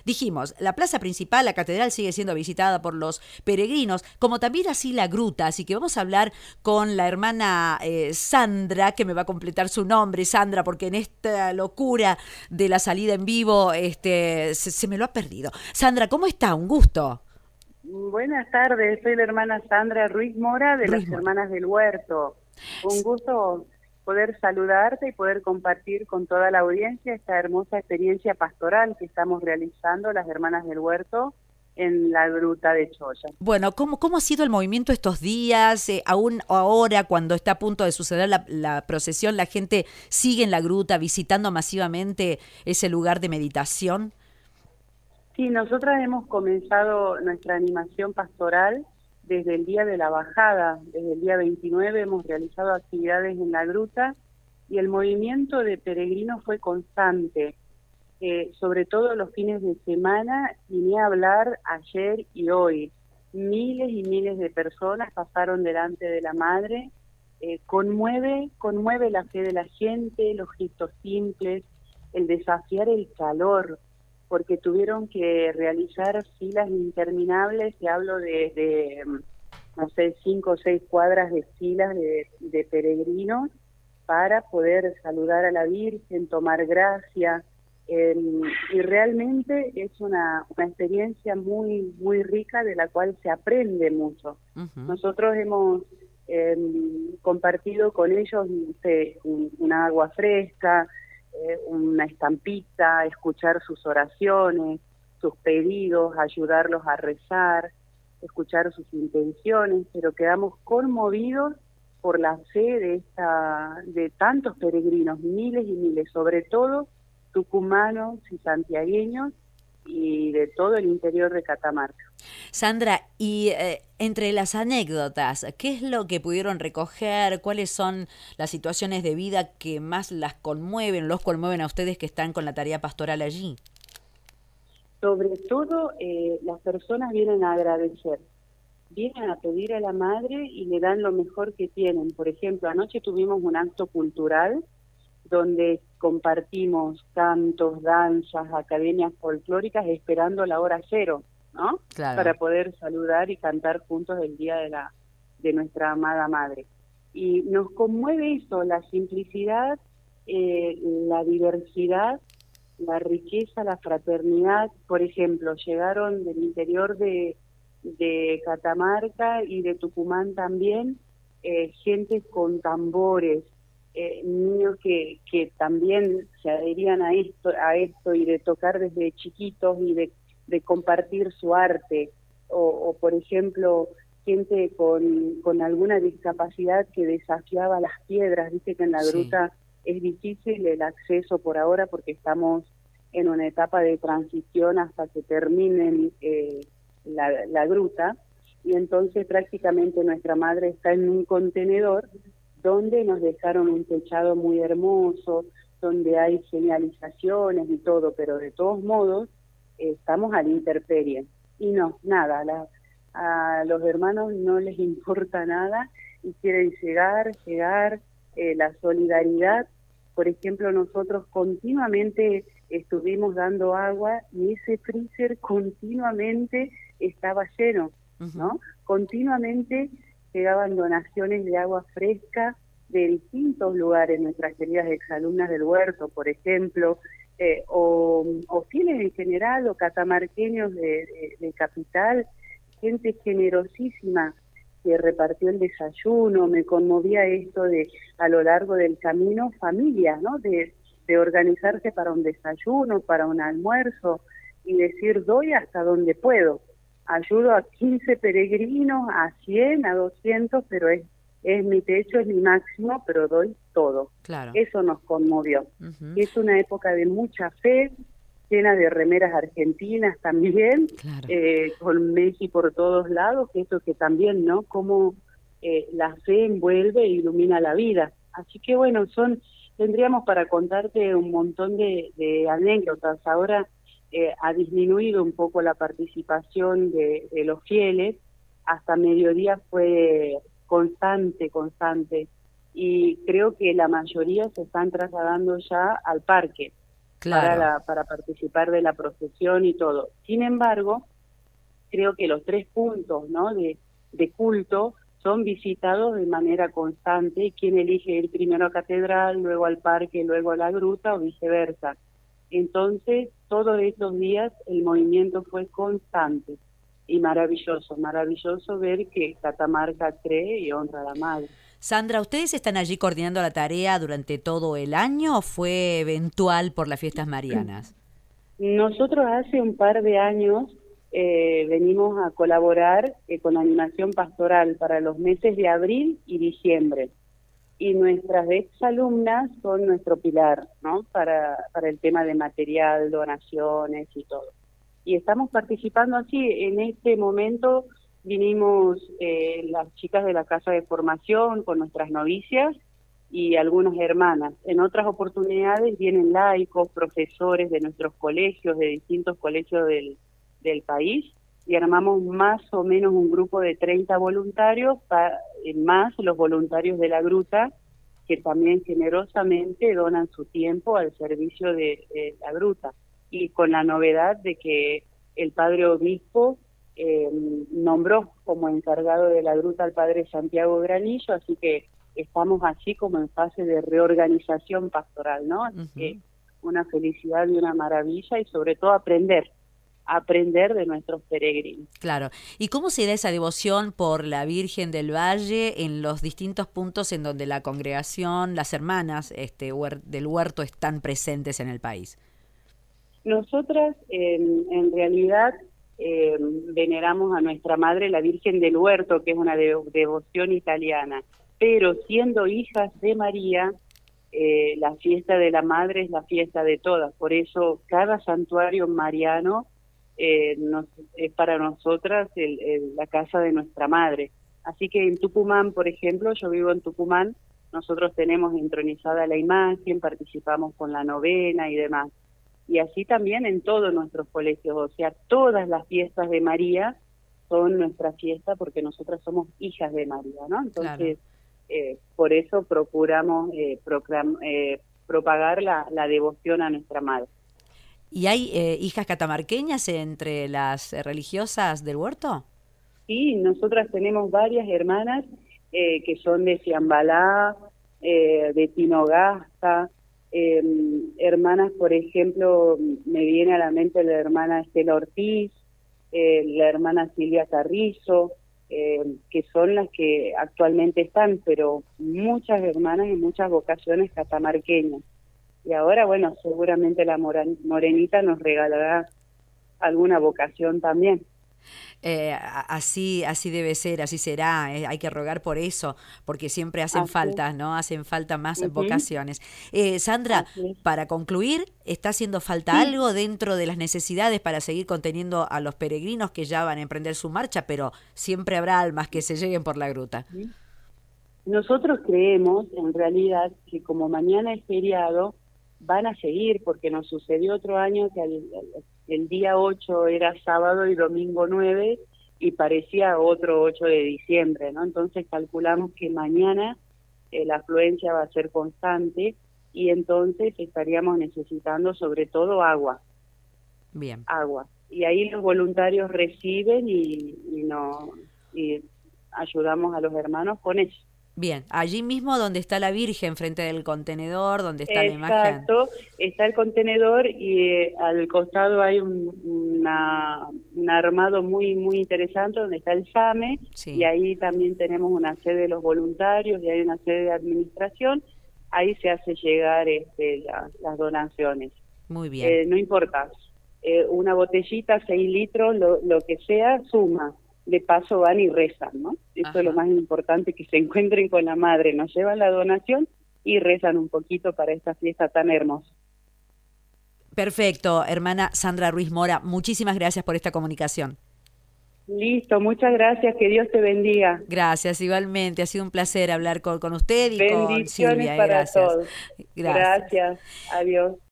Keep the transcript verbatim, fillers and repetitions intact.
dijimos, la plaza principal, la catedral, sigue siendo visitada por los peregrinos, como también así la gruta, así que vamos a hablar con la hermana eh, Sandra, que me va a completar su nombre, Sandra, porque en esta locura de la salida en vivo este, se, se me lo ha perdido. Sandra, ¿cómo está? Un gusto. Buenas tardes, soy la hermana Sandra Ruiz Mora de Ruiz las Mora. Hermanas del Huerto. Un gusto poder saludarte y poder compartir con toda la audiencia esta hermosa experiencia pastoral que estamos realizando las Hermanas del Huerto en la Gruta de Choya. Bueno, ¿cómo, cómo ha sido el movimiento estos días? Eh, aún ahora, cuando está a punto de suceder la, la procesión, ¿la gente sigue en la gruta visitando masivamente ese lugar de meditación? Sí, nosotras hemos comenzado nuestra animación pastoral desde el día de la bajada, desde el día veintinueve hemos realizado actividades en la gruta y el movimiento de peregrinos fue constante, eh, sobre todo los fines de semana, y ni hablar ayer y hoy. Miles y miles de personas pasaron delante de la Madre, eh, conmueve, conmueve la fe de la gente, los gestos simples, el desafiar el calor, porque tuvieron que realizar filas interminables, te hablo de, de no sé, cinco o seis cuadras de filas de, de peregrinos para poder saludar a la Virgen, tomar gracia, eh, y realmente es una, una experiencia muy, muy rica de la cual se aprende mucho. Uh-huh. Nosotros hemos eh, compartido con ellos no sé, un, una agua fresca, Eh, una estampita, escuchar sus oraciones, sus pedidos, ayudarlos a rezar, escuchar sus intenciones, pero quedamos conmovidos por la fe de esta, de tantos peregrinos, miles y miles, sobre todo tucumanos y santiagueños y de todo el interior de Catamarca. Sandra, y eh, entre las anécdotas, ¿qué es lo que pudieron recoger? ¿Cuáles son las situaciones de vida que más las conmueven, los conmueven a ustedes que están con la tarea pastoral allí? Sobre todo, eh, las personas vienen a agradecer, vienen a pedir a la Madre y le dan lo mejor que tienen. Por ejemplo, anoche tuvimos un acto cultural donde compartimos cantos, danzas, academias folclóricas esperando la hora cero, ¿no? Claro. Para poder saludar y cantar juntos el día de la de nuestra amada Madre. Y nos conmueve eso, la simplicidad, eh, la diversidad, la riqueza, la fraternidad. Por ejemplo, llegaron del interior de, de Catamarca y de Tucumán también, eh, gente con tambores, eh, niños que, que también se adherían a esto, a esto y de tocar desde chiquitos y de, de compartir su arte, o, o por ejemplo, gente con, con alguna discapacidad que desafiaba las piedras. Viste que en la Sí. gruta es difícil el acceso por ahora porque estamos en una etapa de transición hasta que terminen eh, la, la gruta, y entonces prácticamente nuestra Madre está en un contenedor donde nos dejaron un techado muy hermoso, donde hay señalizaciones y todo, pero de todos modos eh, estamos a la intemperie. Y no, nada, la, a los hermanos no les importa nada y quieren llegar, llegar, eh, la solidaridad. Por ejemplo, nosotros continuamente estuvimos dando agua y ese freezer continuamente estaba lleno, ¿no? Uh-huh. Continuamente llegaban donaciones de agua fresca de distintos lugares, nuestras queridas exalumnas del Huerto, por ejemplo, eh, o, o fieles en general, o catamarqueños de, de, de Capital, gente generosísima que repartió el desayuno. Me conmovía esto de a lo largo del camino, familias, ¿no? De, de organizarse para un desayuno, para un almuerzo, y decir, doy hasta donde puedo. Ayudo a quince peregrinos, a cien, a doscientos, pero es, es mi techo, es mi máximo, pero doy todo. Claro. Eso nos conmovió. Uh-huh. Es una época de mucha fe, llena de remeras argentinas también, claro. eh, con Messi por todos lados, que eso que también, ¿no? Como eh, la fe envuelve e ilumina la vida. Así que bueno, son tendríamos para contarte un montón de, de anécdotas. Ahora Eh, ha disminuido un poco la participación de, de los fieles, hasta mediodía fue constante, constante, y creo que la mayoría se están trasladando ya al parque. para, Claro. la, para participar de la procesión y todo. Sin embargo, creo que los tres puntos, ¿no?, de, de culto son visitados de manera constante. Quien elige ir primero a catedral, luego al parque, luego a la gruta o viceversa. Entonces, todos estos días el movimiento fue constante y maravilloso, maravilloso ver que Catamarca cree y honra a la madre. Sandra, ¿ustedes están allí coordinando la tarea durante todo el año o fue eventual por las fiestas marianas? Nosotros hace un par de años eh, venimos a colaborar eh, con animación pastoral para los meses de abril y diciembre. Y nuestras exalumnas son nuestro pilar, ¿no?, para, para el tema de material, donaciones y todo. Y estamos participando así. En este momento vinimos eh, las chicas de la Casa de Formación con nuestras novicias y algunas hermanas. En otras oportunidades vienen laicos, profesores de nuestros colegios, de distintos colegios del, del país, y armamos más o menos un grupo de treinta voluntarios, pa, más los voluntarios de la gruta, que también generosamente donan su tiempo al servicio de, de la gruta. Y con la novedad de que el padre obispo eh, nombró como encargado de la gruta al padre Santiago Granillo, así que estamos así como en fase de reorganización pastoral, ¿no? Así uh-huh. que una felicidad y una maravilla, y sobre todo aprender, aprender de nuestros peregrinos. Claro. ¿Y cómo se da esa devoción por la Virgen del Valle en los distintos puntos en donde la congregación, las hermanas este, huer- del huerto están presentes en el país? Nosotras, eh, en realidad, eh, veneramos a nuestra madre, la Virgen del Huerto, que es una de- devoción italiana, pero siendo hijas de María, eh, la fiesta de la madre es la fiesta de todas. Por eso cada santuario mariano eh, nos, es para nosotras el, el, la casa de nuestra madre. Así que en Tucumán, por ejemplo, yo vivo en Tucumán, nosotros tenemos entronizada la imagen, participamos con la novena y demás. Y así también en todos nuestros colegios, o sea, todas las fiestas de María son nuestra fiesta porque nosotras somos hijas de María, ¿no? Entonces, claro. eh, por eso procuramos eh, proclam, eh, propagar la, la devoción a nuestra madre. ¿Y hay eh, hijas catamarqueñas entre las eh, religiosas del huerto? Sí, nosotras tenemos varias hermanas eh, que son de Ciambalá, eh, de Tinogasta, eh, hermanas, por ejemplo, me viene a la mente la hermana Estela Ortiz, eh, la hermana Silvia Carrizo, eh, que son las que actualmente están, pero muchas hermanas y muchas vocaciones catamarqueñas. Y ahora, bueno, seguramente la Morenita nos regalará alguna vocación también. Eh, así así debe ser, así será, eh, hay que rogar por eso, porque siempre hacen así. falta, ¿no? Hacen falta más uh-huh. vocaciones. Eh, Sandra, para concluir, ¿está haciendo falta sí. algo dentro de las necesidades para seguir conteniendo a los peregrinos que ya van a emprender su marcha, pero siempre habrá almas que se lleguen por la gruta? Nosotros creemos, en realidad, que como mañana es feriado, van a seguir, porque nos sucedió otro año que el, el día ocho era sábado y domingo nueve, y parecía otro ocho de diciembre, ¿no? Entonces calculamos que mañana eh, la afluencia va a ser constante, y entonces estaríamos necesitando sobre todo agua. Bien. Agua. Y ahí los voluntarios reciben y, y, no, y ayudamos a los hermanos con eso. Bien, allí mismo donde está la Virgen, frente del contenedor, donde está Exacto, la imagen. Exacto, está el contenedor y eh, al costado hay un, una, un armado muy muy interesante donde está el S A M E, sí. Y ahí también tenemos una sede de los voluntarios y hay una sede de administración. Ahí se hace llegar este, la, las donaciones. Muy bien. Eh, no importa, eh, una botellita, seis litros, lo, lo que sea, suma. De paso van y rezan, ¿no? Eso Ajá. es lo más importante, que se encuentren con la madre, nos llevan la donación y rezan un poquito para esta fiesta tan hermosa. Perfecto, hermana Sandra Ruiz Mora, muchísimas gracias por esta comunicación. Listo, muchas gracias, que Dios te bendiga. Gracias, igualmente, ha sido un placer hablar con, con usted y con Silvia. Bendiciones para gracias. todos. Gracias. Gracias, adiós.